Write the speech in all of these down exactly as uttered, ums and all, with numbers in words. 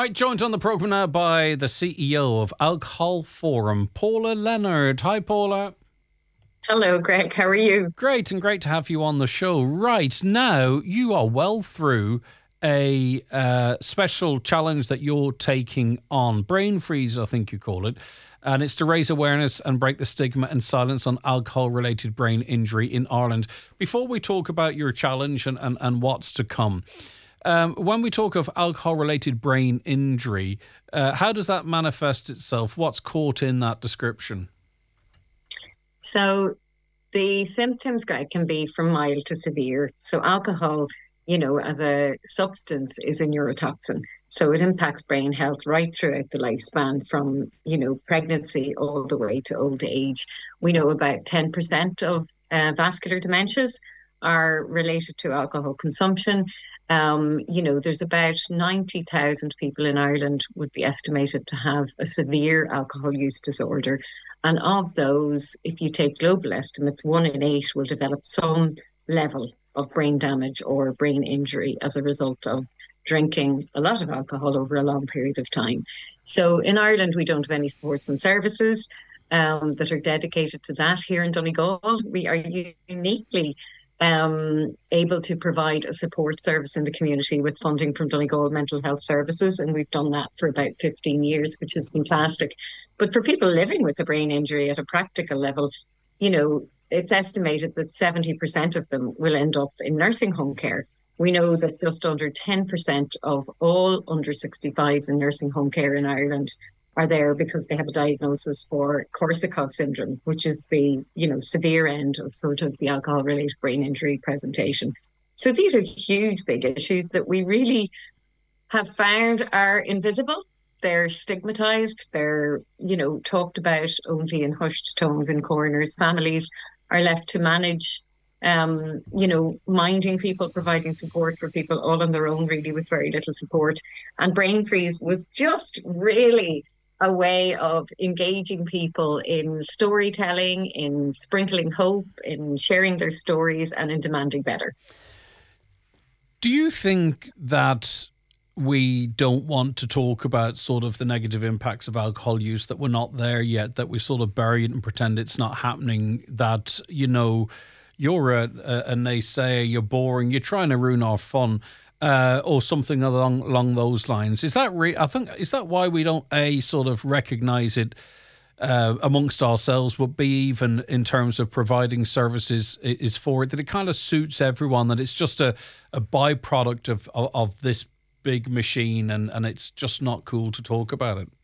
Right, joined on the programme now by the C E O of Alcohol Forum, Paula Leonard. Hi, Paula. Hello, Greg. How are you? Great, and great to have you on the show. Right, now you are well through a uh, special challenge that you're taking on, Brain Freeze, I think you call it, and it's to raise awareness and break the stigma and silence on alcohol-related brain injury in Ireland. Before we talk about your challenge and, and, and what's to come, Um, when we talk of alcohol-related brain injury, uh, how does that manifest itself? What's caught in that description? So the symptoms, Greg, can be from mild to severe. So alcohol, you know, as a substance is a neurotoxin. So it impacts brain health right throughout the lifespan from, you know, pregnancy all the way to old age. We know about ten percent of uh, vascular dementias are related to alcohol consumption. Um, you know, there's about ninety thousand people in Ireland would be estimated to have a severe alcohol use disorder. And of those, if you take global estimates, one in eight will develop some level of brain damage or brain injury as a result of drinking a lot of alcohol over a long period of time. So in Ireland, we don't have any sports and services um, that are dedicated to that. Here in Donegal, we are uniquely um, able to provide a support service in the community with funding from Donegal Mental Health Services. And we've done that for about fifteen years, which is fantastic. But for people living with a brain injury at a practical level, you know, it's estimated that seventy percent of them will end up in nursing home care. We know that just under ten percent of all under sixty-fives in nursing home care in Ireland are there because they have a diagnosis for Korsakoff syndrome, which is the, you know, severe end of sort of the alcohol-related brain injury presentation. So these are huge, big issues that we really have found are invisible. They're stigmatized. They're, you know, talked about only in hushed tones in corners. Families are left to manage, um, you know, minding people, providing support for people all on their own, really, with very little support. And Brain Freeze was just really a way of engaging people in storytelling, in sprinkling hope, in sharing their stories, and in demanding better. Do you think that we don't want to talk about sort of the negative impacts of alcohol use, that we're not there yet, that we sort of bury it and pretend it's not happening, that, you know, you're a, a, a naysayer, you're boring, you're trying to ruin our fun, uh, or something along along those lines? Is that re- I think is that why we don't a sort of recognise it uh, amongst ourselves, but b even in terms of providing services is for it, that it kind of suits everyone, that it's just a, a byproduct of, of of this big machine, and and it's just not cool to talk about it?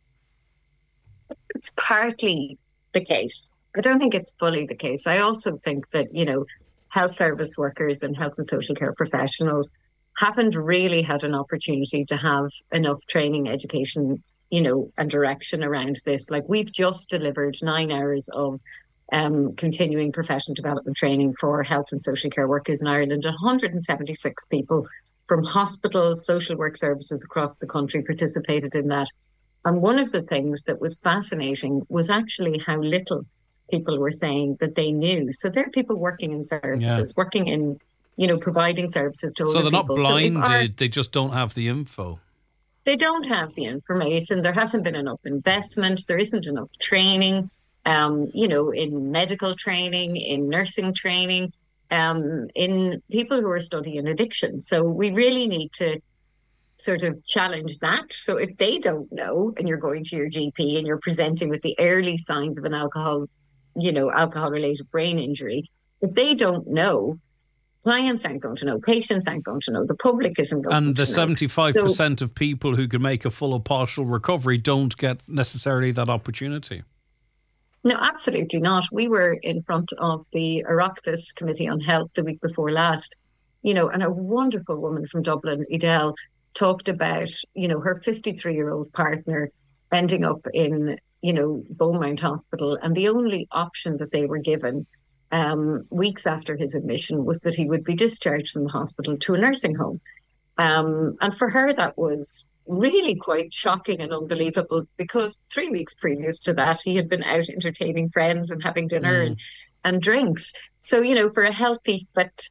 It's partly the case. I don't think it's fully the case. I also think that, you know, health service workers and health and social care professionals haven't really had an opportunity to have enough training, education, you know, and direction around this. Like, we've just delivered nine hours of um, continuing professional development training for health and social care workers in Ireland. one hundred seventy-six people from hospitals, social work services across the country participated in that. And one of the things that was fascinating was actually how little people were saying that they knew. So there are people working in Yeah. services, working in, you know, providing services to So older they're not people. So if our blinded, they just don't have the info. they don't have the information, there hasn't been enough investment, there isn't enough training, um, you know, in medical training, in nursing training, um, in people who are studying addiction. So we really need to sort of challenge that. So if they don't know, and you're going to your G P and you're presenting with the early signs of an alcohol, you know, alcohol related brain injury, if they don't know, clients aren't going to know, patients aren't going to know, the public isn't going And the to know. So, seventy-five percent of people who can make a full or partial recovery don't get necessarily that opportunity. no, absolutely not. We were in front of the Oireachtas Committee on Health the week before last, you know, and a wonderful woman from Dublin, Edel, talked about, you know, her fifty-three year old partner ending up in, you know, Beaumont Hospital. And the only option that they were given um, weeks after his admission was that he would be discharged from the hospital to a nursing home. Um, and for her, that was really quite shocking and unbelievable because three weeks previous to that, he had been out entertaining friends and having dinner Mm. and, and drinks. So, you know, for a healthy, fit,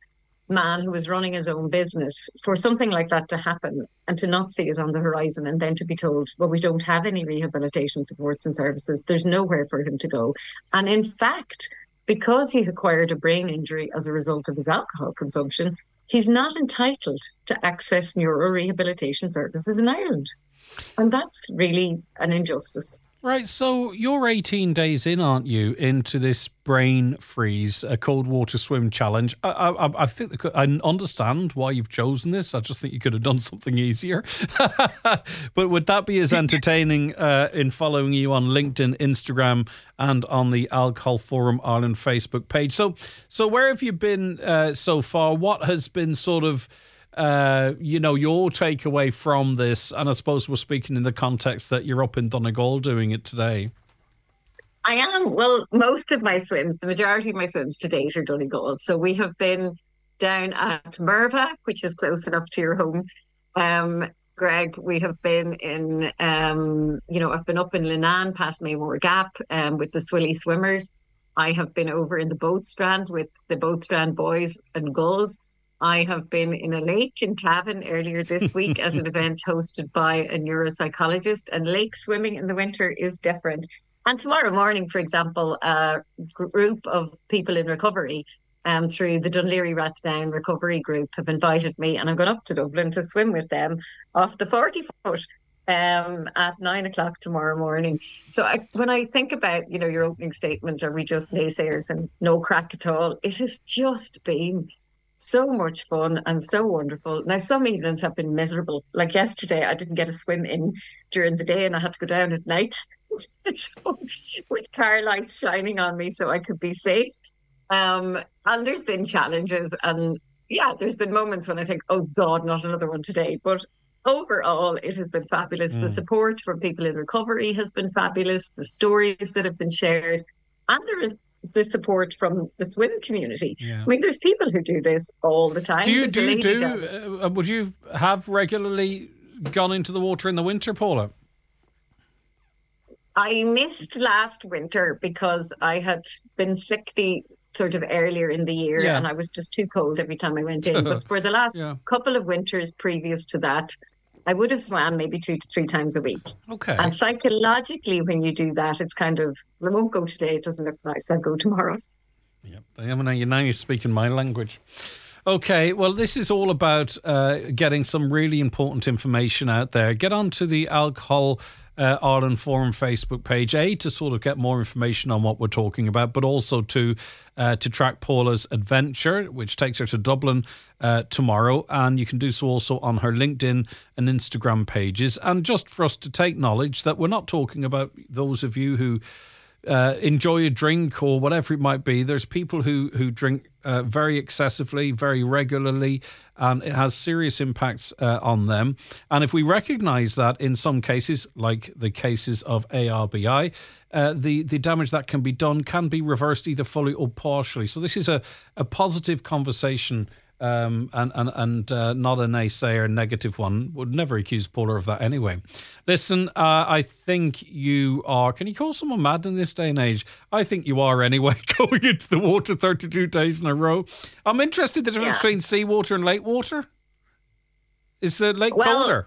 man who was running his own business, for something like that to happen and to not see it on the horizon, and then to be told, well, we don't have any rehabilitation supports and services, there's nowhere for him to go. And in fact, because he's acquired a brain injury as a result of his alcohol consumption, he's not entitled to access neuro rehabilitation services in Ireland. And that's really an injustice. Right, so you're eighteen days in, aren't you, into this brain freeze, a cold water swim challenge. I, I, I think the, I understand why you've chosen this. I just think you could have done something easier. But would that be as entertaining uh, in following you on LinkedIn, Instagram, and on the Alcohol Forum Ireland Facebook page? So, so where have you been uh, so far? What has been sort of Uh, you know, your takeaway from this? And I suppose we're speaking in the context that you're up in Donegal doing it today. I am. Well, most of my swims, the majority of my swims to date are Donegal. So we have been down at Merva, which is close enough to your home. Um, Greg, we have been in, um, you know, I've been up in Leenane past Maymore Gap um, with the Swilly swimmers. I have been over in the boat strand with the boat strand boys and gulls. I have been in a lake in Cavan earlier this week at an event hosted by a neuropsychologist, and lake swimming in the winter is different. And tomorrow morning, for example, a group of people in recovery um, through the Dunleary Rathdown Recovery Group have invited me, and I'm going up to Dublin to swim with them off the forty foot um, at nine o'clock tomorrow morning. So I, when I think about, you know, your opening statement, are we just naysayers and no crack at all? It has just been so much fun and so wonderful. Now, some evenings have been miserable. Like yesterday, I didn't get a swim in during the day and I had to go down at night with car lights shining on me so I could be safe. Um, and there's been challenges. And yeah, there's been moments when I think, oh God, not another one today. But overall, it has been fabulous. Mm. The support from people in recovery has been fabulous. The stories that have been shared. And there is the support from the swim community. Yeah. I mean, there's people who do this all the time. Do you there's do you do? Uh, would you have regularly gone into the water in the winter, Paula? I missed last winter because I had been sick the sort of earlier in the year, yeah. and I was just too cold every time I went in. But for the last yeah. couple of winters previous to that, I would have swam maybe two to three times a week. Okay. And psychologically, when you do that, it's kind of, I won't go today, it doesn't look nice, I'll go tomorrow. Yep. Now you're speaking my language. Okay, well, this is all about uh, getting some really important information out there. Get onto the Alcohol uh, Ireland Forum Facebook page, A, to sort of get more information on what we're talking about, but also to uh, to track Paula's adventure, which takes her to Dublin uh, tomorrow. And you can do so also on her LinkedIn and Instagram pages. And just for us to take knowledge that we're not talking about those of you who Uh, enjoy a drink or whatever it might be. There's people who who drink uh, very excessively, very regularly, and it has serious impacts uh, on them. And if we recognise that in some cases, like the cases of A R B I, uh, the the damage that can be done can be reversed either fully or partially. So this is a a positive conversation. Um, and and, and uh, not a naysayer, negative one. Would never accuse Paula of that anyway. Listen, uh, I think you are, can you call someone mad in this day and age? I think you are anyway, going into the water thirty-two days in a row. I'm interested in the difference yeah. between seawater and lake water. Is the lake well, colder?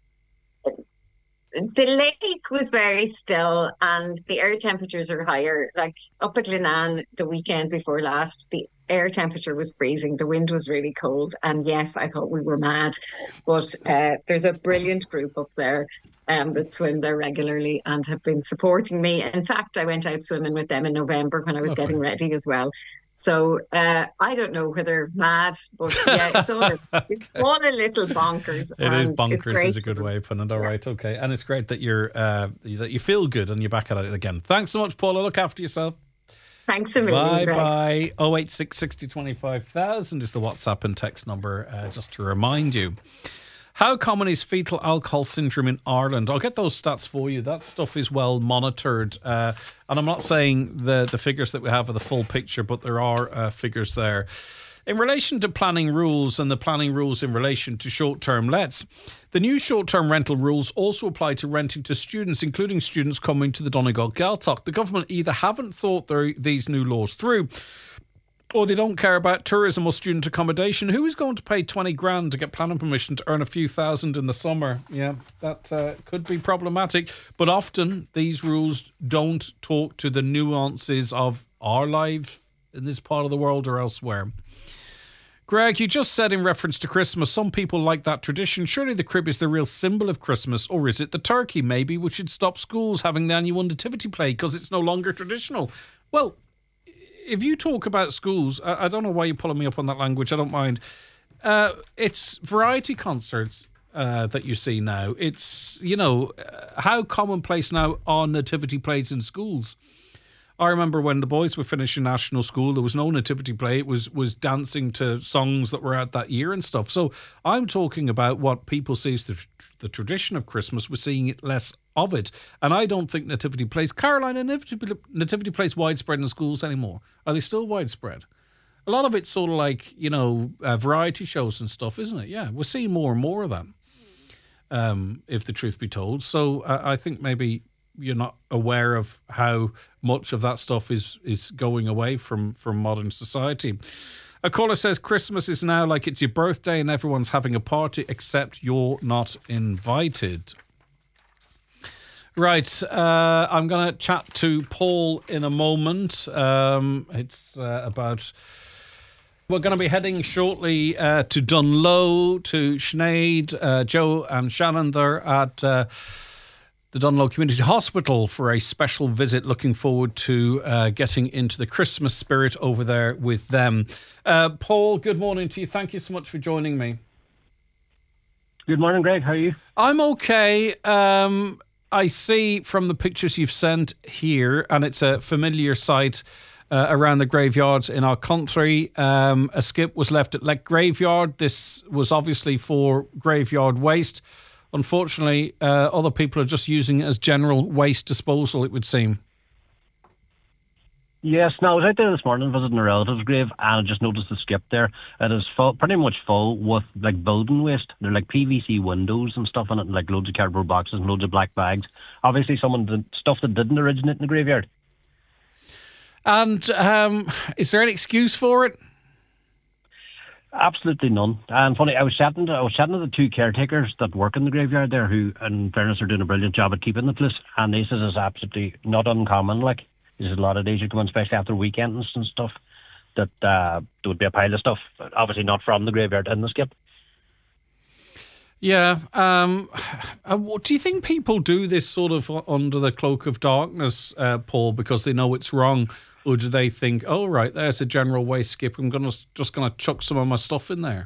The lake was very still and the air temperatures are higher. Like up at Leenane the weekend before last, the air temperature was freezing. The wind was really cold. And yes, I thought we were mad. But uh, there's a brilliant group up there um, that swim there regularly and have been supporting me. In fact, I went out swimming with them in November when I was okay. getting ready as well. So uh, I don't know whether mad, but yeah, it's all a, it's all a little bonkers. It is bonkers is a good way of putting it. All yeah. right, okay, and it's great that you're uh, that you feel good and you're back at it again. Thanks so much, Paula. Look after yourself. Thanks a million. Bye bye. Oh eight six sixty twenty five thousand is the WhatsApp and text number. Uh, just to remind you. How common is fetal alcohol syndrome in Ireland? I'll get those stats for you. That stuff is well monitored. Uh, and I'm not saying the, the figures that we have are the full picture, but there are uh, figures there. In relation to planning rules and the planning rules in relation to short-term lets, the new short-term rental rules also apply to renting to students, including students coming to the Donegal Gaeltacht. The government either haven't thought these new laws through Or they don't care about tourism or student accommodation. Who is going to pay twenty grand to get planning permission to earn a few thousand in the summer? Yeah, that uh, could be problematic. But often these rules don't talk to the nuances of our life in this part of the world or elsewhere. Greg, you just said in reference to Christmas, some people like that tradition. Surely the crib is the real symbol of Christmas, or is it the turkey? Maybe we should stop schools having the annual nativity play because it's no longer traditional. Well, if you talk about schools, I, I don't know why you're pulling me up on that language. I don't mind. Uh, it's variety concerts uh, that you see now. It's, you know, uh, how commonplace now are nativity plays in schools. I remember when the boys were finishing national school, there was no nativity play. It was was dancing to songs that were out that year and stuff. So I'm talking about what people see as the, the tradition of Christmas. We're seeing it less of it. And I don't think nativity plays, Caroline, are nativity, nativity plays widespread in schools anymore? Are they still widespread? A lot of it's sort of like, you know, uh, variety shows and stuff, isn't it? Yeah, we're seeing more and more of that, um, if the truth be told. So uh, I think maybe you're not aware of how much of that stuff is is going away from, from modern society. A caller says Christmas is now like it's your birthday and everyone's having a party except you're not invited. Right, uh, I'm going to chat to Paul in a moment. Um, it's uh, about... We're going to be heading shortly uh, to Dunlow, to Sinead, uh, Joe and Shannon. They're at... Uh, the Dunlow Community Hospital for a special visit. Looking forward to uh, getting into the Christmas spirit over there with them. Uh, Paul, good morning to you. Thank you so much for joining me. Good morning, Greg. How are you? I'm okay. Um, I see from the pictures you've sent here, and it's a familiar sight uh, around the graveyards in our country. Um, a skip was left at Leck Graveyard. This was obviously for graveyard waste. Unfortunately, uh, other people are just using it as general waste disposal, it would seem. Yes, no, I was out there this morning visiting a relative's grave, and I just noticed the skip there. It is full, pretty much full with like building waste. They're like P V C windows and stuff in it, and like loads of cardboard boxes and loads of black bags. Obviously, some of the stuff that didn't originate in the graveyard. And um, is there any excuse for it? Absolutely none. And funny, I was chatting to I was chatting to the two caretakers that work in the graveyard there, who, in fairness, are doing a brilliant job at keeping the place. And they says it's absolutely not uncommon. Like, there's a lot of days you come in, especially after weekends and stuff, that uh, there would be a pile of stuff, obviously not from the graveyard, in the skip. Yeah. Um, uh, do you think people do this sort of under the cloak of darkness, uh, Paul, because they know it's wrong? Or do they think, oh, right, there's a general waste skip, I'm gonna just going to chuck some of my stuff in there?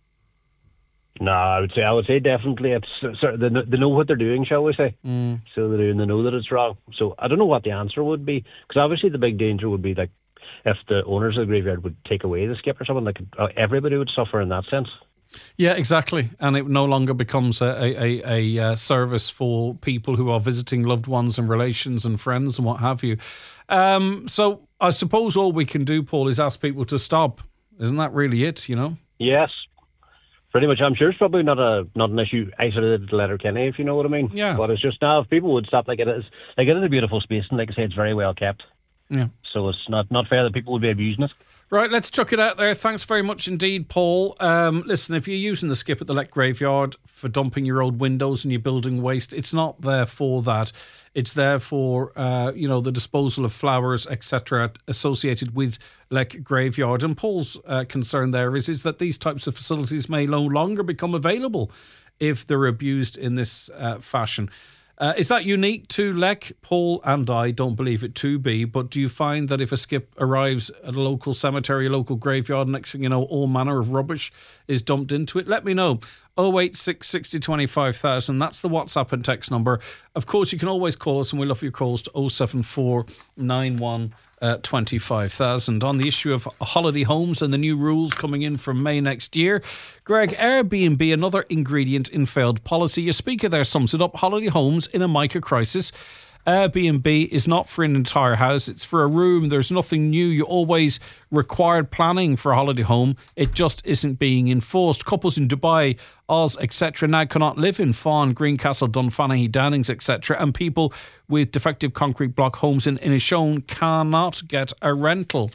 No, I would say I would say definitely it's sort of, they, they know what they're doing, shall we say? Mm. So they do, and they know that it's wrong. So I don't know what the answer would be, because obviously the big danger would be like if the owners of the graveyard would take away the skip or something, like uh, everybody would suffer in that sense. Yeah, exactly. And it no longer becomes a, a, a, a service for people who are visiting loved ones and relations and friends and what have you. Um, so I suppose all we can do, Paul, is ask people to stop. Isn't that really it, you know? Yes, pretty much. I'm sure it's probably not a not an issue isolated to Letterkenny, if you know what I mean. Yeah. But it's just now, if people would stop, like it is, like it is a beautiful space, and like I say, it's very well kept. Yeah. So it's not, not fair that people would be abusing it. Right, let's chuck it out there. Thanks very much indeed, Paul. Um, listen, if you're using the skip at the Leck Graveyard for dumping your old windows and your building waste, it's not there for that. It's there for, uh, you know, the disposal of flowers, et cetera, associated with Leck Graveyard. And Paul's uh, concern there is, is that these types of facilities may no longer become available if they're abused in this uh, fashion. Uh, is that unique to Leck? Paul and I don't believe it to be, but do you find that if a skip arrives at a local cemetery, a local graveyard, next thing you know, all manner of rubbish is dumped into it? Let me know. oh eight six, sixty, twenty-five thousand. That's the WhatsApp and text number. Of course, you can always call us, and we love your calls to oh seven four nine one Uh, twenty-five thousand. On the issue of holiday homes and the new rules coming in from May next year, Greg, Airbnb, another ingredient in failed policy. Your speaker there sums it up. Holiday homes in a mica crisis. Airbnb is not for an entire house, it's for a room. There's nothing new. You always required planning for a holiday home. It just isn't being enforced. Couples in Dubai, Oz, et cetera now cannot live in Fawn, Greencastle, Dunfanaghy, Downings, et cetera. And people with defective concrete block homes in Inishowen cannot get a rental.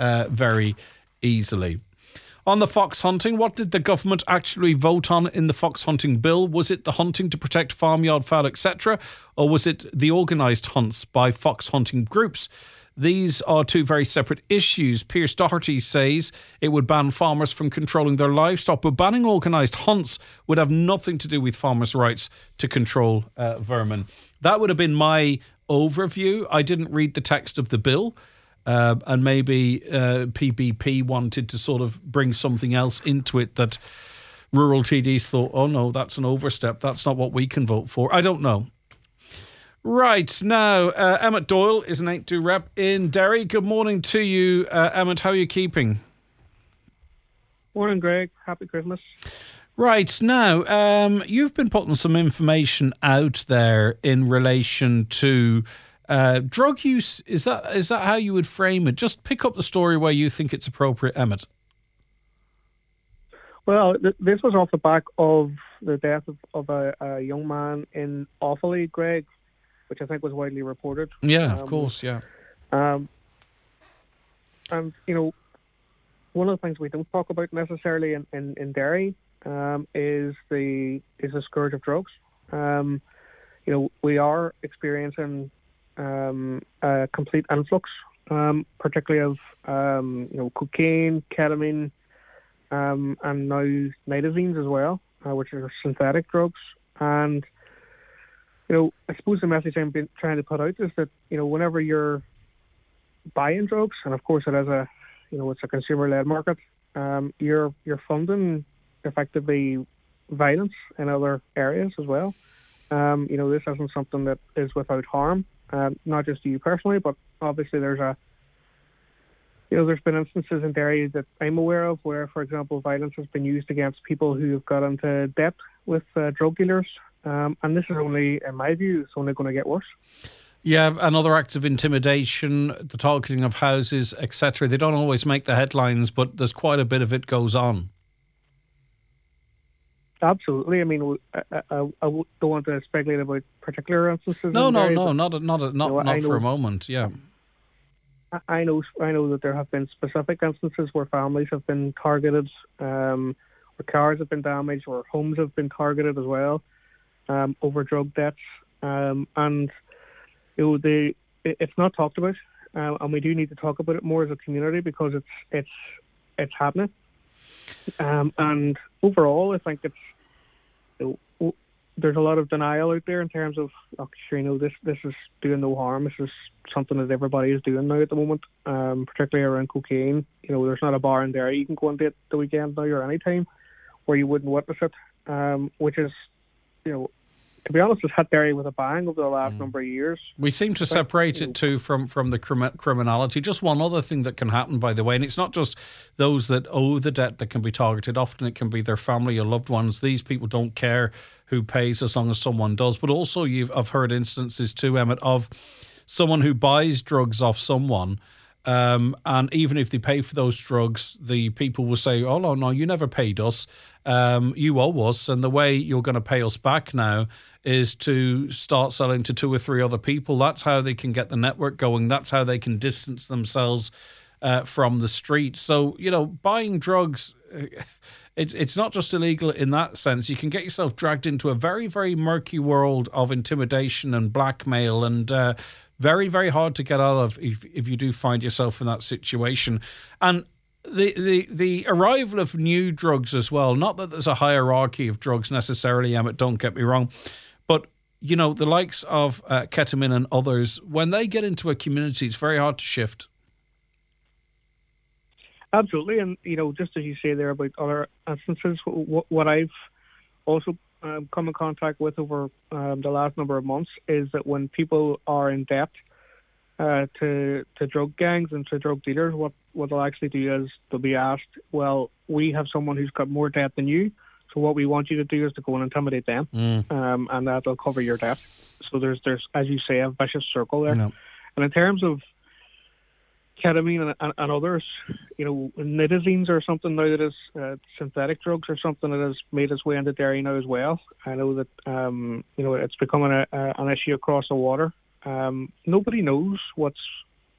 uh, very easily. On the fox hunting, what did the government actually vote on in the fox hunting bill? Was it the hunting to protect farmyard fowl, et cetera, or was it the organised hunts by fox hunting groups? These are two very separate issues. Pierce Doherty says it would ban farmers from controlling their livestock, but banning organised hunts would have nothing to do with farmers' rights to control uh, vermin. That would have been my overview. I didn't read the text of the bill. Uh, and maybe uh, P B P wanted to sort of bring something else into it that rural T Ds thought, oh no, that's an overstep. That's not what we can vote for. I don't know. Right, now, uh, Emmett Doyle is an eight two rep in Derry. Good morning to you, uh, Emmett. How are you keeping? Morning, Greg. Happy Christmas. Right, now, um, you've been putting some information out there in relation to Uh, drug use. Is that is that how you would frame it? Just pick up the story where you think it's appropriate, Emmett. Well, th- this was off the back of the death of, of a, a young man in Offaly, Greg, which I think was widely reported. Yeah, um, of course, yeah. Um, and, you know, one of the things we don't talk about necessarily in, in, in Derry um, is the is the scourge of drugs. Um, you know, we are experiencing Um, a complete influx, um, particularly of um, you know cocaine, ketamine, um, and now nitazines as well, uh, which are synthetic drugs. And you know, I suppose the message I'm been trying to put out is that you know whenever you're buying drugs, and of course it is a you know it's a consumer-led market, um, you're you're funding effectively violence in other areas as well. Um, you know, this isn't something that is without harm. Um, not just to you personally, but obviously there's a, you know, there's been instances in Derry that I'm aware of where, for example, violence has been used against people who have got into debt with uh, drug dealers, um, and this is only, in my view, it's only going to get worse. Yeah, and other acts of intimidation, the targeting of houses, et cetera. They don't always make the headlines, but there's quite a bit of it goes on. Absolutely. I mean, I, I, I don't want to speculate about particular instances. No, in no, Derry, no, but, not a, not a, not you know, not I for know, a moment. Yeah, I know. I know that there have been specific instances where families have been targeted, um, where cars have been damaged, where homes have been targeted as well, um, over drug debts, um, and you know, the it, it's not talked about, uh, and we do need to talk about it more as a community because it's it's it's happening. Um, and overall, I think it's you know, there's a lot of denial out there in terms of, oh, sure, you know, this this is doing no harm. This is something that everybody is doing now at the moment, um, particularly around cocaine. You know, there's not a bar in there you can go into at the weekend now or any time where you wouldn't witness it, um, which is, you know, to be honest, it's hit Derry with a bang over the last mm. number of years. We seem to separate it too from, from the crim- criminality. Just one other thing that can happen, by the way, and it's not just those that owe the debt that can be targeted. Often it can be their family or loved ones. These people don't care who pays as long as someone does. But also, you've I've heard instances too, Emmett, of someone who buys drugs off someone. Um, and even if they pay for those drugs, the people will say, oh, no, no, you never paid us. Um, you owe us. And the way you're going to pay us back now is to start selling to two or three other people. That's how they can get the network going. That's how they can distance themselves uh, from the street. So, you know, buying drugs, it's it's not just illegal in that sense. You can get yourself dragged into a very, very murky world of intimidation and blackmail and uh, very, very hard to get out of if, if you do find yourself in that situation. And the, the the arrival of new drugs as well, not that there's a hierarchy of drugs necessarily, Emmett, don't get me wrong, but, you know, the likes of uh, ketamine and others, when they get into a community, it's very hard to shift. Absolutely. And, you know, just as you say there about other instances, what, what I've also um, come in contact with over um, the last number of months is that when people are in debt uh, to to drug gangs and to drug dealers, what, what they'll actually do is they'll be asked, well, we have someone who's got more debt than you, so what we want you to do is to go and intimidate them, mm. um, and that'll cover your debt. So there's, there's as you say, a vicious circle there. No. And in terms of ketamine and, and, and others, you know, nitazines are something now that is uh, synthetic drugs or something that has made its way into Derry now as well. I know that um, you know it's becoming a, a, an issue across the water. Um, nobody knows what's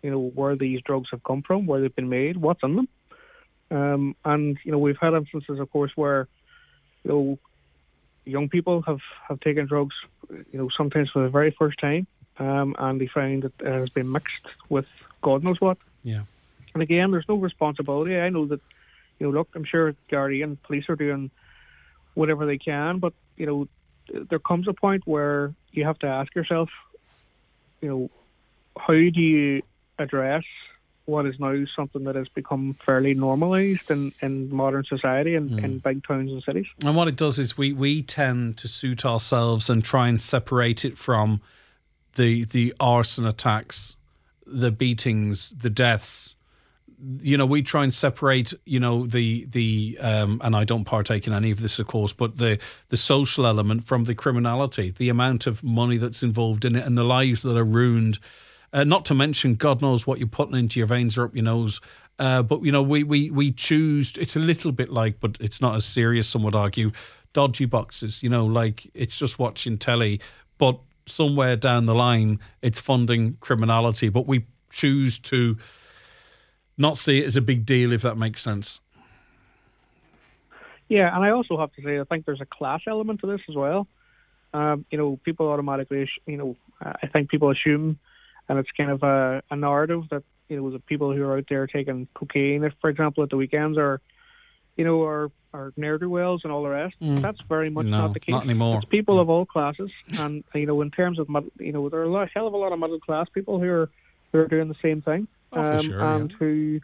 you know, where these drugs have come from, where they've been made, what's in them. Um, and, you know, we've had instances, of course, where, you know, young people have, have taken drugs, you know, sometimes for the very first time, um, and they find that it has been mixed with God knows what. Yeah. And again, there's no responsibility. I know that, you know, look, I'm sure Gardaí and police are doing whatever they can, but, you know, there comes a point where you have to ask yourself, you know, how do you address what is now something that has become fairly normalised in, in modern society and mm. in big towns and cities? And what it does is we, we tend to suit ourselves and try and separate it from the the arson attacks, the beatings, the deaths. You know, we try and separate, you know, the, the um, and I don't partake in any of this, of course, but the, the social element from the criminality, the amount of money that's involved in it and the lives that are ruined. Uh, not to mention, God knows what you're putting into your veins or up your nose. Uh, but, you know, we, we, we choose, it's a little bit like, but it's not as serious, some would argue, dodgy boxes, you know, like it's just watching telly, but somewhere down the line, it's funding criminality. But we choose to not see it as a big deal, if that makes sense. Yeah, and I also have to say, I think there's a class element to this as well. Um, you know, people automatically, you know, I think people assume, and it's kind of a, a narrative that, you know, the people who are out there taking cocaine, if, for example, at the weekends are, you know, are, are ne'er-do-wells and all the rest. Mm. That's very much no, not the case. Not anymore. It's people yeah. of all classes. And, you know, in terms of, you know, there are a lot, hell of a lot of middle-class people who are, who are doing the same thing. Oh, for um, sure, and yeah. who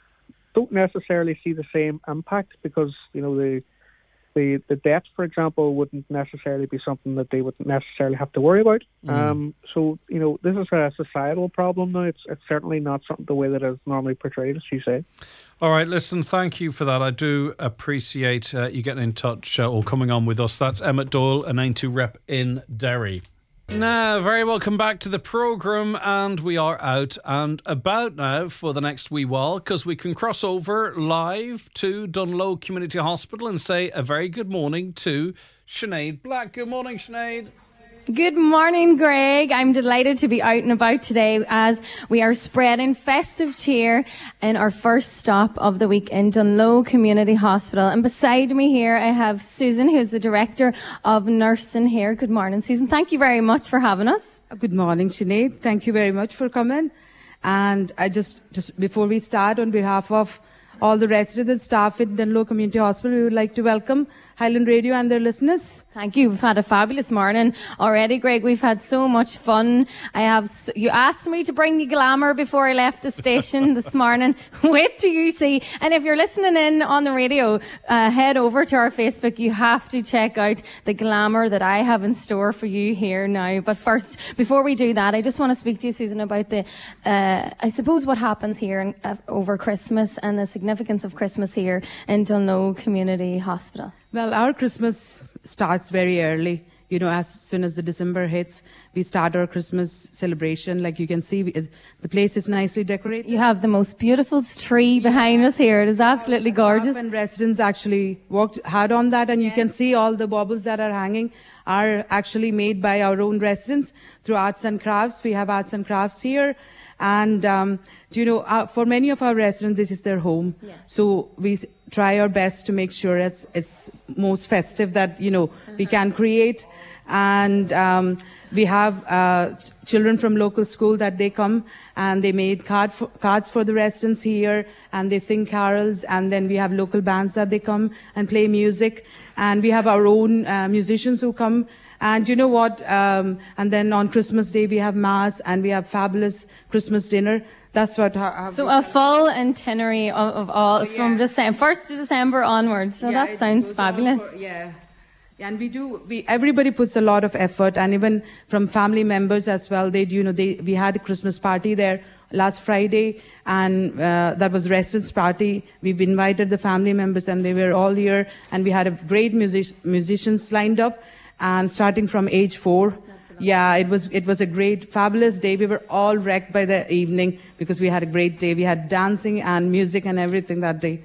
don't necessarily see the same impact because, you know, the the the debt, for example, wouldn't necessarily be something that they wouldn't necessarily have to worry about. Mm. Um, so, you know, this is a societal problem now. It's it's certainly not something the way that it's normally portrayed, as you say. All right, listen, thank you for that. I do appreciate uh, you getting in touch uh, or coming on with us. That's Emmett Doyle, a nine two rep in Derry. Now, very welcome back to the programme, and we are out and about now for the next wee while because we can cross over live to Dunloe Community Hospital and say a very good morning to Sinead Black. Good morning, Sinead. Good morning, Greg. I'm delighted to be out and about today as we are spreading festive cheer in our first stop of the week in Dunloe Community Hospital. And beside me here, I have Susan, who's the Director of Nursing here. Good morning, Susan. Thank you very much for having us. Good morning, Sinead. Thank you very much for coming. And I just, just before we start, on behalf of all the residents and staff in Dunloe Community Hospital, we would like to welcome Highland Radio and their listeners. Thank you. We've had a fabulous morning already, Greg. We've had so much fun. I have. You asked me to bring you glamour before I left the station this morning. Wait till you see. And if you're listening in on the radio, uh, head over to our Facebook. You have to check out the glamour that I have in store for you here now. But first, before we do that, I just want to speak to you, Susan, about the, uh, I suppose what happens here in, uh, over Christmas and the significance of Christmas here in Dunloe Community Hospital. Well, our Christmas starts very early. You know, as soon as the December hits, we start our Christmas celebration. Like you can see, we, the place is nicely decorated. You have the most beautiful tree behind us here. It is absolutely gorgeous. And residents actually worked hard on that, and you can see all the baubles that are hanging are actually made by our own residents through arts and crafts. We have arts and crafts here. And, um, you know, uh, for many of our residents, this is their home. Yes. So we try our best to make sure it's, it's most festive that, you know, uh-huh. we can create. And um, we have uh, children from local school that they come and they made card for, cards for the residents here, and they sing carols. And then we have local bands that they come and play music. And we have our own uh, musicians who come. And you know what? Um, and then on Christmas Day, we have Mass and we have fabulous Christmas dinner. That's what... Our, so a full itinerary of, of all, oh, yeah. from December, first of December onwards. So yeah, that sounds fabulous. For, yeah. And we do, we, everybody puts a lot of effort, and even from family members as well. They, you know, they, we had a Christmas party there last Friday, and uh, that was residents' party. We've invited the family members, and they were all here, and we had a great music, musicians lined up. And starting from age four, yeah, it was it was a great, fabulous day. We were all wrecked by the evening because we had a great day. We had dancing and music and everything that day.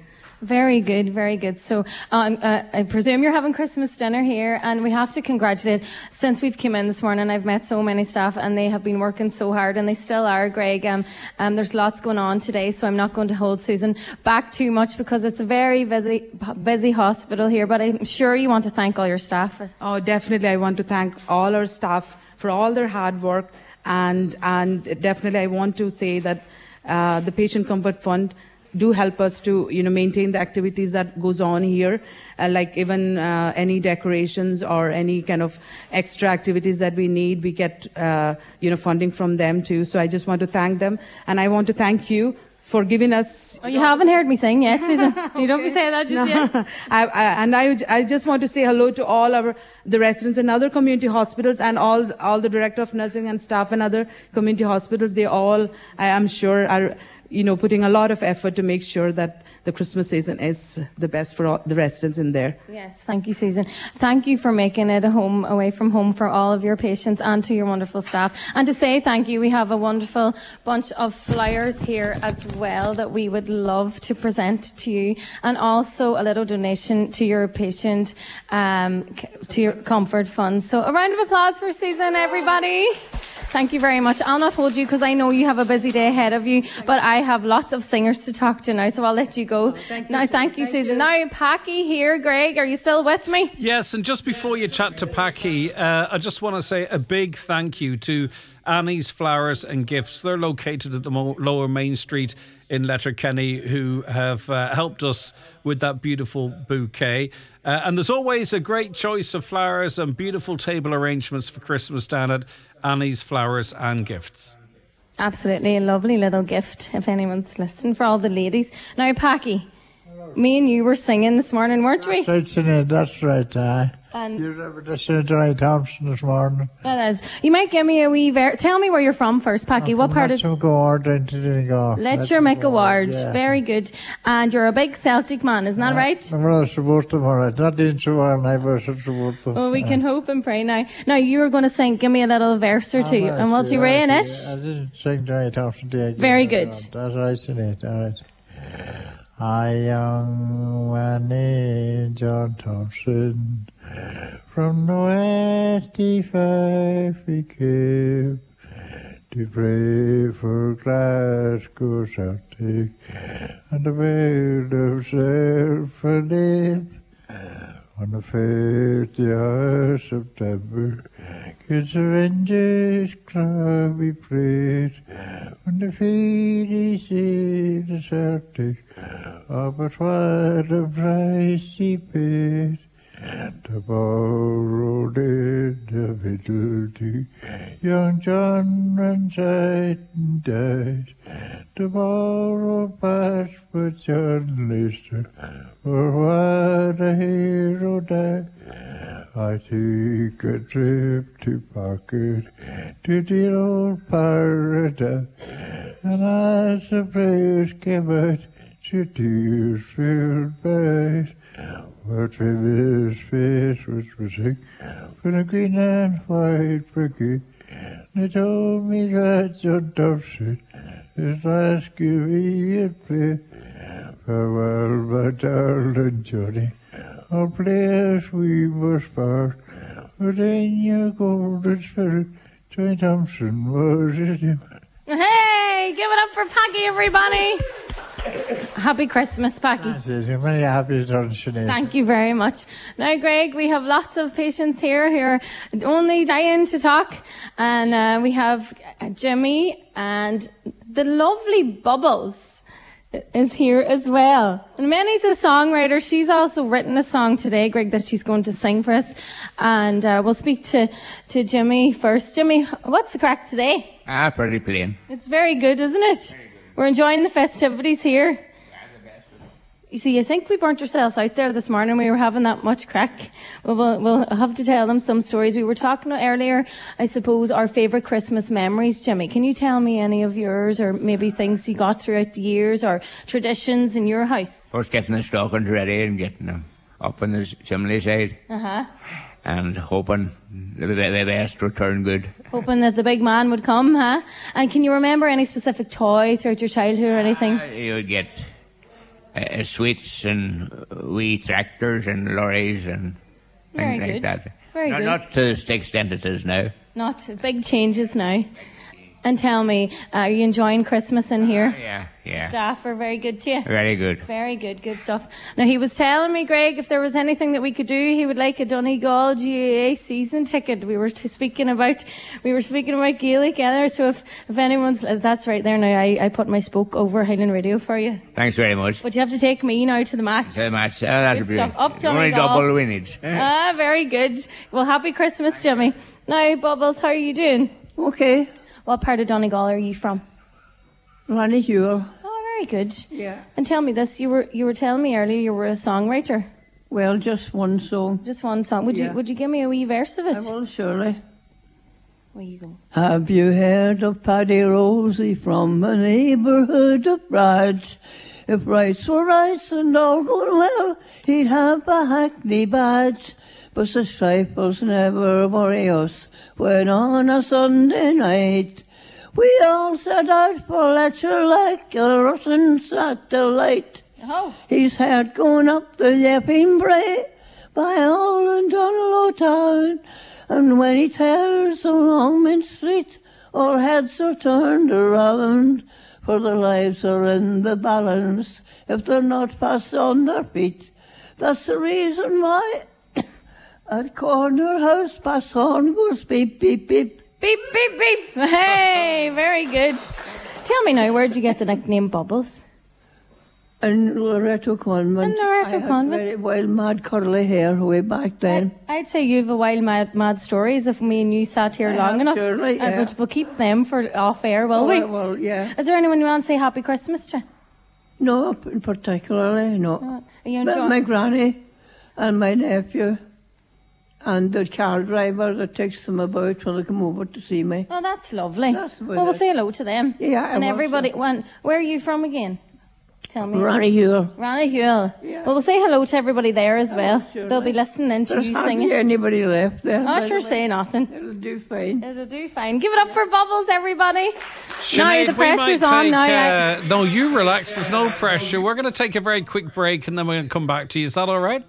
Very good, very good. So um, uh, I presume you're having Christmas dinner here, and we have to congratulate. Since we've come in this morning, I've met so many staff, and they have been working so hard, and they still are, Greg. Um, um, there's lots going on today, so I'm not going to hold Susan back too much because it's a very busy, busy hospital here. But I'm sure you want to thank all your staff. Oh, definitely. I want to thank all our staff for all their hard work, and and definitely I want to say that uh, the Patient Comfort Fund do help us to, you know, maintain the activities that goes on here, uh, like even uh, any decorations or any kind of extra activities that we need, we get, uh, you know, funding from them too. So I just want to thank them, and I want to thank you for giving us. Oh, you haven't heard me sing yet, Susan. You don't be saying that just No. yet. I, I, and I, I just want to say hello to all our the residents in other community hospitals and all all the director of nursing and staff in other community hospitals. They all, I am sure, are, you know, putting a lot of effort to make sure that the Christmas season is the best for all the residents in there. Yes, thank you, Susan. Thank you for making it a home away from home for all of your patients and to your wonderful staff. And to say thank you, we have a wonderful bunch of flyers here as well that we would love to present to you, and also a little donation to your patient, um, to your comfort fund. So a round of applause for Susan, everybody. Thank you very much. I'll not hold you because I know you have a busy day ahead of you, but I have lots of singers to talk to now, so I'll let you go. Oh, thank you, now, thank you, thank Susan. you. Now, Packy here. Greg, are you still with me? Yes, and just before you chat to Packy, uh, I just want to say a big thank you to Annie's Flowers and Gifts. They're located at the Mo- Lower Main Street in Letterkenny, who have uh, helped us with that beautiful bouquet. Uh, and there's always a great choice of flowers and beautiful table arrangements for Christmas down at Annie's Flowers and Gifts. Absolutely, a lovely little gift, if anyone's listening, for all the ladies. Now, Packy, me and you were singing this morning, weren't we? That's right, Sinead, that's right. Uh, And you were listening to Ray Thompson this morning. that is. You might give me a wee ver- tell me where you're from first, Packy. What part of... Let's go ward into Donegal. Let's your make a ward. Yeah. Very good. And you're a big Celtic man, isn't that right? I'm not supposed to, all right. Not doing so well now, but I'm supposed to. Well, we can hope and pray now. Now, you were going to sing, give me a little verse or two, All right, and will you yeah, read in I it? I didn't sing Ray Thompson to you. Very good. That's right, Sinead, all right. I young Manny John Thompson from the Westy Five he came to pray for Glasgow Celtic and the build of self-a-name. On the fiftieth of September, kids the Rangers club we played. When the feet see the Celtic, oh, but what a price he paid. The ball rolled in the middle to young John ran side and died. The ball rolled past but John Lister, for what a hero died. I took a trip to Pocket, to the old paradise, and as the players came out, the tears filled my eyes. But from his face was missing from the green and white brigade. They told me that John Thompson, his last game he had played. Farewell, my darling Johnny, all players we must part, but in your golden spirit, Johnny Thompson was his name. Hey, give it up for Packy, everybody. Happy Christmas, Packy. Many happy returns, Sinead. Thank you very much. Now, Greg, we have lots of patients here who are only dying to talk. And uh, we have Jimmy, and the lovely Bubbles is here as well. And Manny's a songwriter. She's also written a song today, Greg, that she's going to sing for us. And uh, we'll speak to, to Jimmy first. Jimmy, what's the crack today? Ah, pretty plain. It's very good, isn't it? We're enjoying the festivities here. You see, you think we burnt ourselves out there this morning. We were having that much crack. Well, we'll, we'll have to tell them some stories. We were talking earlier, I suppose, our favourite Christmas memories. Jimmy, can you tell me any of yours, or maybe things you got throughout the years, or traditions in your house? First getting the stockings ready and getting them up on the chimney side. Uh-huh. And hoping the, the, the best would turn good. Hoping that the big man would come, huh? And can you remember any specific toy throughout your childhood or anything? Uh, you would get uh, sweets and wee tractors and lorries and Very things like good. that. Very no, good. Not to the extent it is now. Not big changes now. And tell me, uh, are you enjoying Christmas in here? Oh, yeah, yeah. Staff are very good to you? Very good. Very good, good stuff. Now, he was telling me, Greg, if there was anything that we could do, he would like a Donegal G A A season ticket. We were t- speaking about, we were speaking about Gaelic there, so if, if anyone's, uh, that's right there now, I, I put my spoke over Highland Radio for you. Thanks very much. But you have to take me now to the match. Very much. Uh, that'll Good be stuff. Up only Donegal. double winnage. Ah, very good. Well, happy Christmas, Jimmy. Now, Bubbles, how are you doing? Okay. What part of Donegal are you from? Ronnie Hewell. Oh, very good. Yeah. And tell me this, you were you were telling me earlier you were a songwriter. Well, just one song. Just one song. Would Yeah. you would you give me a wee verse of it? I will, surely. Where you go? Have you heard of Paddy Rosie from a neighbourhood of Brads? If rights were rights and all going well, he'd have a hackney badge. But the trifles never worry us when on a Sunday night we all set out for lecture like a Russian satellite. Oh. He's heard going up the Yapping Bray by all in Dunlow town, and when he tears along Mint Street, all heads are turned around, for their lives are in the balance if they're not fast on their feet. That's the reason why at corner house pass on goes beep, beep, beep. Beep, beep, beep. Hey, very good. Tell me now, where'd you get the nickname Bubbles? In Loreto Convent. In Loreto I had Convent? very wild, mad, curly hair way back then. I'd say you've a wild, mad, mad stories if me and you sat here I long have, enough. surely, Uh, yeah. but we'll keep them for off air, will Oh, we? well, yeah. Is there anyone you want to say Happy Christmas to? No, in particularly, no. Are you But enjoying? my granny and my nephew and the car driver that takes them about when they come over to see me. Oh, that's lovely. That's about well, we'll it. say hello to them. Yeah, I And will, everybody. sure. When, where are you from again? Tell me. Ronnie Hewell. Ronnie Hewell. Yeah. Well, we'll say hello to everybody there as well. sure, They'll be right. listening to There's you hardly singing. anybody left there. Oh, by sure, the way. say nothing. It'll do fine. It'll do fine. Give it up for Bubbles, everybody. Sinead, now the we pressure's might on. take, Now, I- uh, no, you relax. There's no pressure. We're going to take a very quick break and then we're going to come back to you. Is that all right?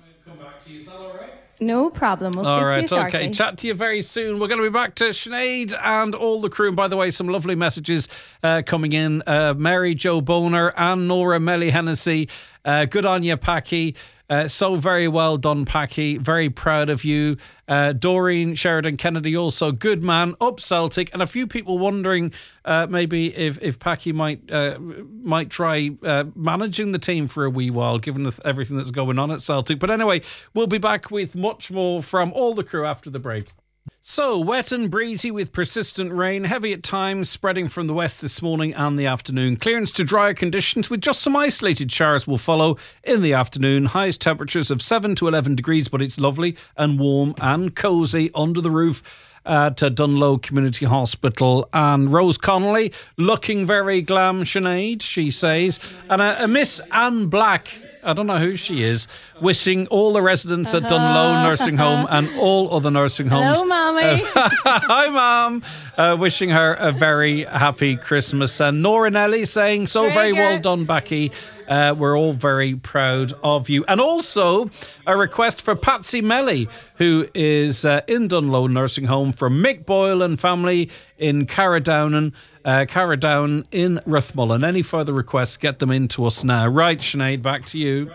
no problem. We'll speak All to right, you shortly. okay. Chat to you very soon. We're going to be back to Sinead and all the crew. And by the way, some lovely messages uh, coming in. Uh, Mary Jo Boner and Nora Melly Hennessy. Uh, good on you, Packy. Uh, so very well done, Packy. Very proud of you. Uh, Doreen Sheridan Kennedy, also good man, up Celtic. And a few people wondering uh, maybe if, if Packy might uh, might try uh, managing the team for a wee while, given the, everything that's going on at Celtic. But anyway, we'll be back with much more from all the crew after the break. So, wet and breezy with persistent rain, heavy at times, spreading from the west this morning and the afternoon. Clearance to drier conditions with just some isolated showers will follow in the afternoon. Highest temperatures of seven to eleven degrees, but it's lovely and warm and cosy under the roof at uh, Dunlow Community Hospital. And Rose Connolly looking very glam, Sinead, she says. And a, a Miss Anne Black, I don't know who she is, wishing all the residents at Dunlow Nursing Home and all other nursing homes. Hello, Mommy. Hi, Mum. Uh, wishing her a very happy Christmas. And Nora Nelly saying, so very Gregor. well done, Becky. Uh, we're all very proud of you. And also a request for Patsy Melly, who is uh, in Dunlow Nursing Home, from Mick Boyle and family in Carradownan, uh, Carradown in Rathmullen. Any further requests, get them in to us now. Right, Sinead, back to you.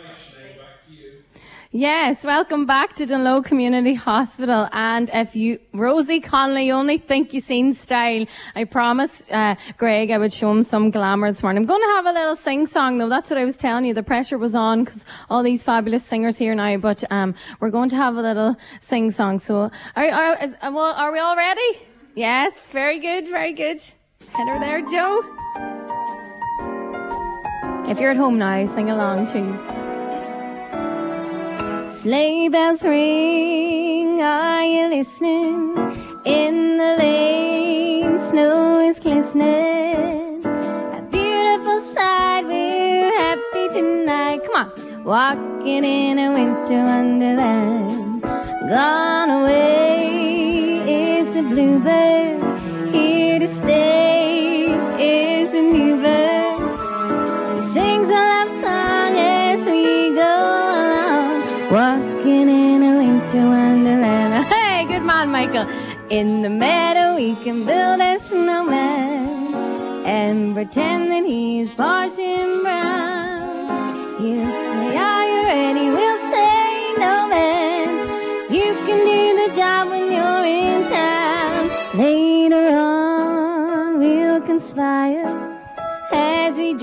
Yes, welcome back to Dunlow Community Hospital. And if you, Rosie Connolly, you only think you seen style, I promised uh, Greg I would show him some glamour this morning. I'm going to have a little sing-song though. That's what I was telling you. The pressure was on because all these fabulous singers here now. But um, we're going to have a little sing-song. So are, are, is, uh, well, are we all ready? Yes, very good, very good. Hit her there, Joe. If you're at home now, sing along too. Sleigh bells ring, are you listening? In the lane, snow is glistening. A beautiful sight, we're happy tonight. Come on. Walking in a winter wonderland. Gone away is the bluebird. Here to stay is the new bird. He sings a love song In the meadow we can build a snowman and pretend that he's Parson Brown. He'll say, are you ready? We'll say, no man. You can do the job when you're in town. Later on we'll conspire as we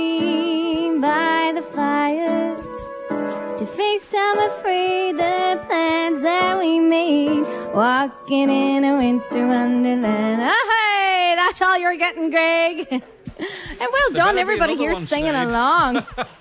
dream by the fire to face unafraid the plans that we made, walking in a winter wonderland. Oh, hey, that's all you're getting, Greg. And well done, everybody here singing along.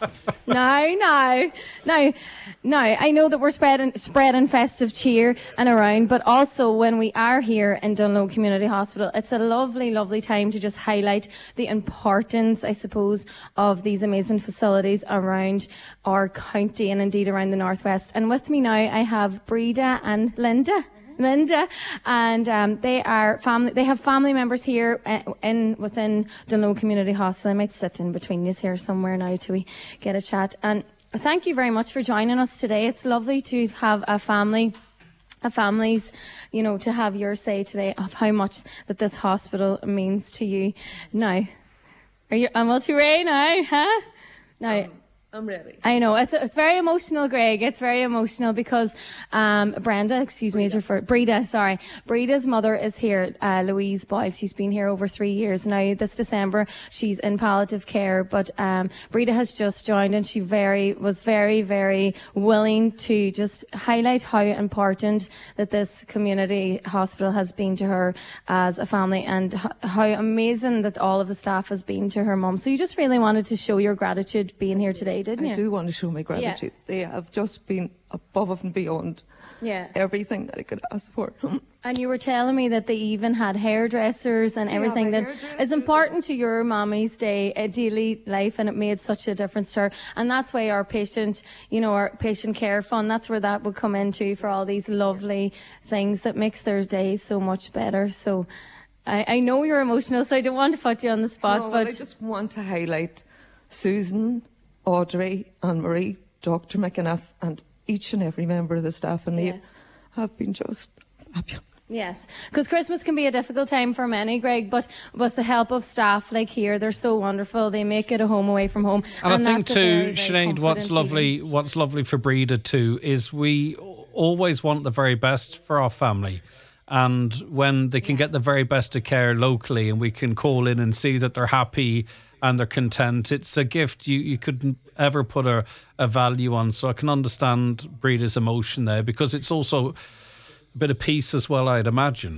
no, no, no, no. I know that we're spreading spreading festive cheer and around, but also when we are here in Dunloe Community Hospital, it's a lovely, lovely time to just highlight the importance, I suppose, of these amazing facilities around our county and indeed around the Northwest. And with me now, I have Breda and Linda. Linda, and um, they are family. They have family members here uh, in within Dunloe Community Hospital. I might sit in between you here somewhere now till we get a chat. And thank you very much for joining us today. It's lovely to have a family, a families, you know, to have your say today of how much that this hospital means to you. Now, are you? I'm all too ready now, huh? Now. Um. I'm ready. I know. It's it's very emotional, Greg. It's very emotional because um, Brenda, excuse Breda. me, is referred. Breda, sorry. Breda's mother is here, uh, Louise Boyle. She's been here over three years now. This December, she's in palliative care, but um, Breda has just joined, and she very was very, very willing to just highlight how important that this community hospital has been to her as a family, and h- how amazing that all of the staff has been to her mum. So you just really wanted to show your gratitude being here today. Didn't you? I do want to show my gratitude. Yeah. They have just been above and beyond yeah. everything that I could ask for. And you were telling me that they even had hairdressers and they everything that is important to your mommy's day, uh, daily life, and it made such a difference to her. And that's why our patient, you know, our patient care fund, that's where that would come into for all these lovely things that makes their days so much better. So I, I know you're emotional, so I don't want to put you on the spot. No, but well, I just want to highlight Susan, Audrey, Anne-Marie, Doctor McAnuff, and each and every member of the staff and yes. have been just fabulous. Yes, because Christmas can be a difficult time for many, Greg, but with the help of staff like here, they're so wonderful. They make it a home away from home. And, and I think too, Sinead, what's lovely, feeling. what's lovely for Breda too is we always want the very best for our family. And when they can yeah. get the very best of care locally and we can call in and see that they're happy and they're content, it's a gift you, you couldn't ever put a, a value on. So I can understand Breda's emotion there, because it's also a bit of peace as well, I'd imagine.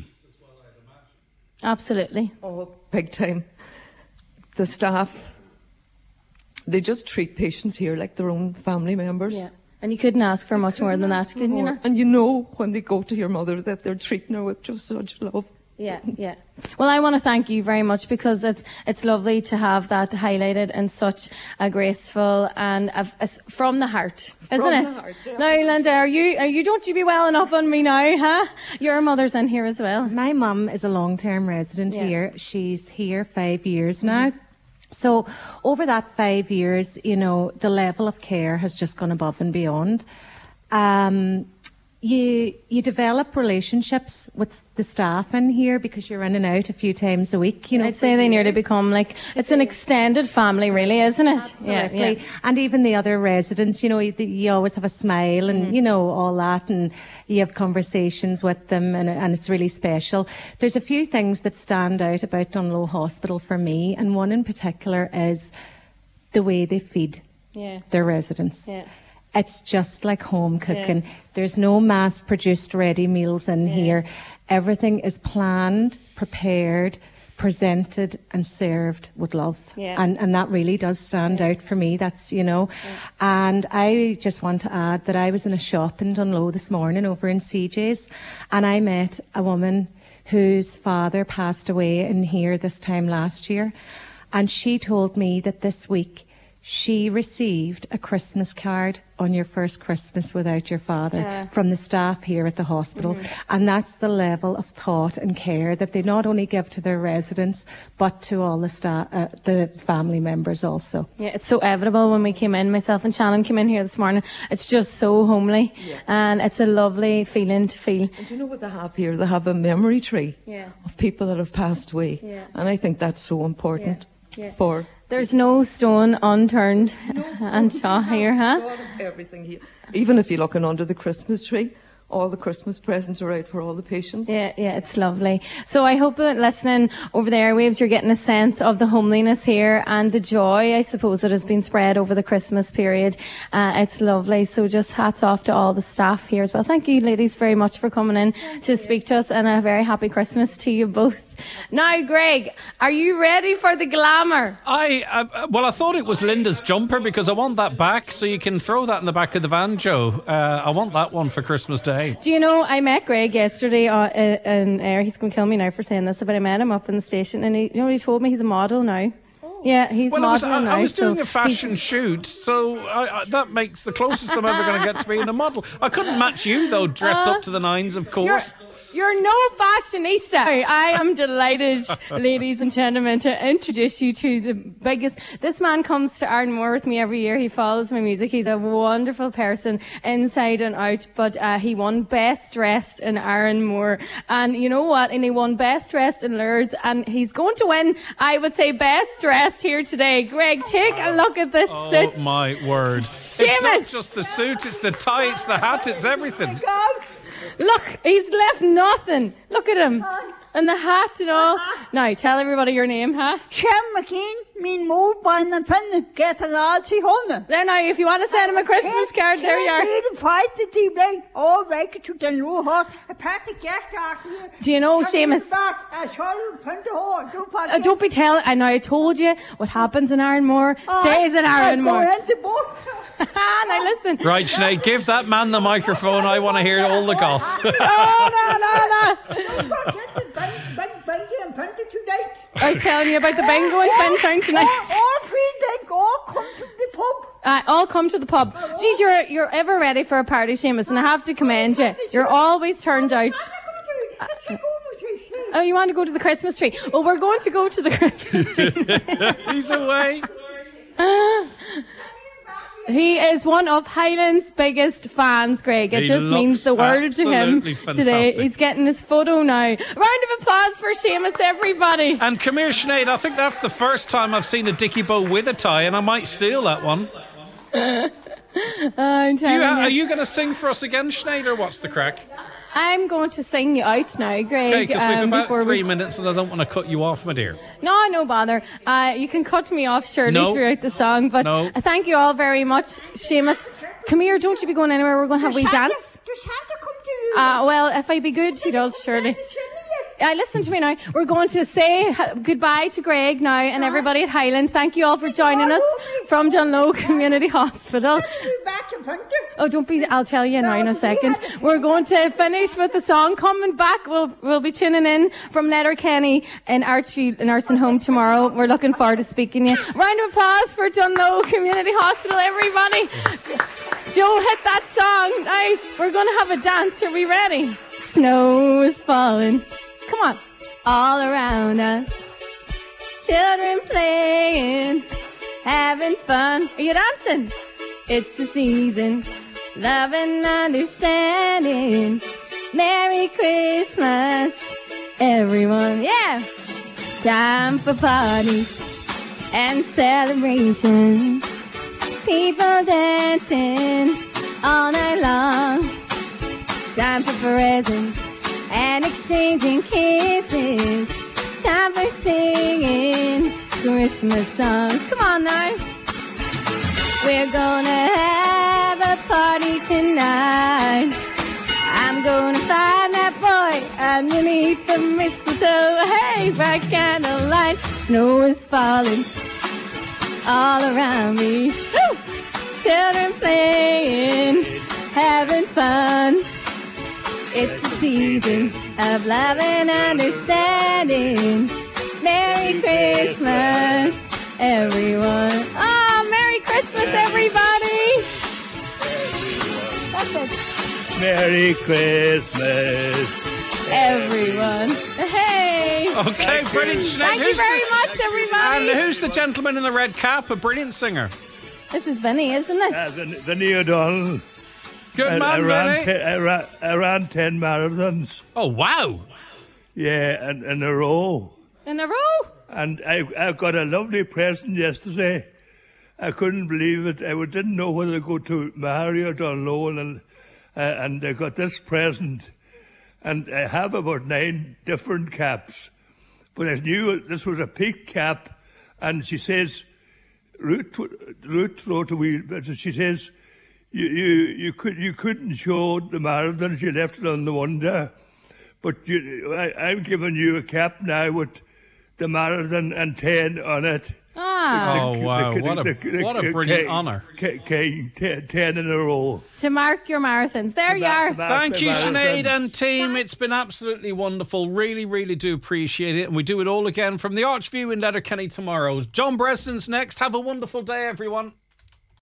Absolutely. Oh, big time. The staff, they just treat patients here like their own family members. Yeah. And you couldn't ask for much more than that, couldn't you? Not? And you know when they go to your mother that they're treating her with just such love. Yeah, yeah. Well, I want to thank you very much, because it's it's lovely to have that highlighted in such a graceful and a, a, from the heart, isn't from it? The heart, yeah. Now, Linda, are you are you don't you be welling up on me now, huh? Your mother's in here as well. My mum is a long-term resident yeah. here. She's here five years now. Mm-hmm. So over that five years, you know, the level of care has just gone above and beyond. Um, you you develop relationships with the staff in here because you're in and out a few times a week. You know, I'd say they nearly become like it's an extended family, really, isn't it? Absolutely. Yeah, yeah. And even the other residents, you know, you, you always have a smile and mm-hmm. you know all that, and you have conversations with them, and, and it's really special. There's a few things that stand out about Dunloe Hospital for me, and one in particular is the way they feed yeah. their residents. Yeah. It's just like home cooking. Yeah. There's no mass-produced ready meals in yeah. here. Everything is planned, prepared, presented and served with love. Yeah. And and that really does stand yeah. out for me. That's, you know. Yeah. And I just want to add that I was in a shop in Dunloe this morning over in C J's, and I met a woman whose father passed away in here this time last year. And she told me that this week she received a Christmas card on your first Christmas without your father Yeah. from the staff here at the hospital. Mhm. And that's the level of thought and care that they not only give to their residents, but to all the staff, uh, the family members also. Yeah, it's so evident when we came in, myself and Shannon came in here this morning. It's just so homely, Yeah. and it's a lovely feeling to feel. And do you know what they have here? They have a memory tree Yeah. of people that have passed away. Yeah. And I think that's so important Yeah. for There's no stone unturned, and Shaw here, huh? God of everything here. Even if you're looking under the Christmas tree, all the Christmas presents are out for all the patients. Yeah, yeah, it's lovely. So I hope that listening over the airwaves, you're getting a sense of the homeliness here and the joy, I suppose, that has been spread over the Christmas period. Uh, it's lovely. So just hats off to all the staff here as well. Thank you, ladies, very much for coming in to speak to us, and a very happy Christmas to you both. Now, Greg, are you ready for the glamour? I uh, well, I thought it was Linda's jumper because I want that back, so you can throw that in the back of the van, Joe. Uh, I want that one for Christmas Day. Do you know, I met Greg yesterday uh, in air. He's going to kill me now for saying this, but I met him up in the station, and he, you know what he told me? He's a model now. Yeah, he's Well, I was, I, modelling now. I was doing so a fashion shoot, so I, I, that makes the closest I'm ever going to get to being a model. I couldn't match you, though, dressed Uh, up to the nines, of course. You're, you're no fashionista. I am delighted, ladies and gentlemen, to introduce you to the biggest. This man comes to Ardmore with me every year. He follows my music. He's a wonderful person inside and out. But uh, he won Best Dressed in Ardmore, and you know what? And he won Best Dressed in Lourdes, and he's going to win, I would say, Best Dressed here today. Greg, take a look at this Oh, suit. my word. It's not just the suit, it's the tie, it's the hat, it's everything. Look, he's left nothing. Look at him. And the hat and all. Now, tell everybody your name, huh? Shem McKean, mean moved by the pen, get an all three hundred. There now, if you want to send him a Christmas card, there you are. The fight the D B, all back to the new hall, a pack of gas here. Do you know, Seamus? Uh, Uh, don't be telling. I know I told you what happens in Ardmore stays in Ardmore. Now listen. Right, Sinead, give that man the microphone. I want to hear all the goss. Oh, no, no, no. I was telling you about the bingo in Fintown tonight. All, all three they all come to the pub. Uh, all come to the pub. Geez, you're you're ever ready for a party, Seamus, and I have to commend you. You're always turned out. Uh, oh, you want to go to the Christmas tree? Well, we're going to go to the Christmas tree. He's away. He is one of Highland's biggest fans, Greg. It He just means the world to him absolutely today. fantastic. He's getting his photo now. Round of applause for Seamus, everybody. And come here, Sinead. I think that's the first time I've seen a Dickie bow with a tie, and I might steal that one. I'm Do you, telling are you. you going to sing for us again, Sinead, or what's the crack? I'm going to sing you out now, Greg. Okay, because we've um, about before three we... minutes, and I don't want to cut you off, my dear. No, no bother. Uh, you can cut me off surely No. throughout the song, but No. uh, thank you all very much, Seamus. Come here, don't you be going anywhere. We're going to have a wee dance. Does Santa come to you? Uh, well, if I be good, he does surely. Uh, listen to me now. We're going to say uh, goodbye to Greg now and everybody at Highland. Thank you all for joining us from Dunloe Community Hospital. Oh, don't be. I'll tell you now in a second. We're going to finish with the song. Coming back, we'll we'll be tuning in from Letterkenny in Archfield Nursing Home tomorrow. We're looking forward to speaking to you. Round of applause for Dunloe Community Hospital, everybody. Joe, hit that song. Nice. We're going to have a dance. Are we ready? Snow is falling. Come on. All around us. Children playing, having fun. Are you dancing? It's the season. Love and understanding. Merry Christmas, everyone. Yeah. Time for parties and celebration. People dancing all night long. Time for presents and exchanging kisses. Time for singing Christmas songs. Come on now. We're gonna have a party tonight. I'm gonna find that boy underneath the mistletoe. Hey, by candlelight. Snow is falling all around me. Woo! Children playing, having fun. It's the season of love and understanding. Merry Christmas, everyone. Oh, Merry Christmas, everybody. That's it. Merry Christmas, everyone. Hey. Okay, brilliant. Sinead. Thank you Who's very the- much, everybody. And who's the gentleman in the red cap? A brilliant singer. This is Vinny, isn't it? Uh, the, the Neil O'Donnell. Good I, man, I ran, Vinny. te- I, ran, I ran ten marathons. Oh, wow. Yeah, in, in a row. In a row? And I, I got a lovely present yesterday. I couldn't believe it. I didn't know whether to go to Marriott or Lowell, and, uh, and I got this present. And I have about nine different caps. But I knew this was a peak cap. And she says, Ruth, Ruth wrote a wee, but she says, you, you, you, could, you couldn't show the marathon. She left it on the one there. But you, I, I'm giving you a cap now with the marathon and ten on it. Ah. Oh, wow. What a, what a brilliant honour. K, K, K, ten in a row. To mark your marathons. There you are. Thank you, Sinead and team. It's been absolutely wonderful. Really, really do appreciate it. And we do it all again from the Archview in Letterkenny tomorrow. John Breslin's next. Have a wonderful day, everyone.